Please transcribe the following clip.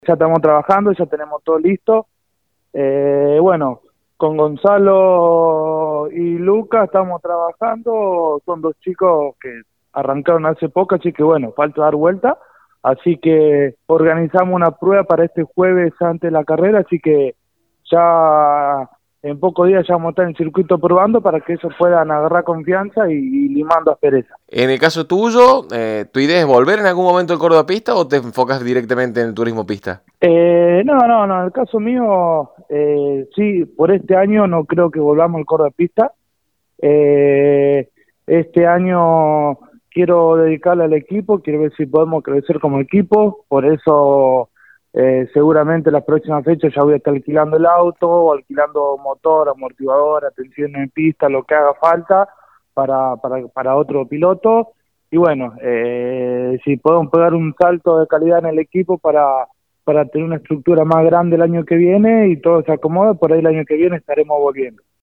Ya estamos trabajando, ya tenemos todo listo. Bueno, con Gonzalo y Luca estamos trabajando, son dos chicos que arrancaron hace poco, así que bueno, falta dar vuelta. Así que organizamos una prueba para este jueves antes de la carrera, así que ya en pocos días ya vamos a estar en el circuito probando para que ellos puedan agarrar confianza y limando aspereza. En el caso tuyo, ¿tu idea es volver en algún momento al Córdoba Pista o te enfocas directamente en el turismo pista? No, en el caso mío, sí, por este año no creo que volvamos al Córdoba Pista. Eh, este año quiero dedicarle al equipo, quiero ver si podemos crecer como equipo, por eso seguramente las próximas fechas ya voy a estar alquilando el auto, alquilando motor, amortiguador, atención en pista, lo que haga falta para otro piloto. Y bueno, si podemos pegar un salto de calidad en el equipo para tener una estructura más grande el año que viene y todo se acomoda, por ahí el año que viene estaremos volviendo.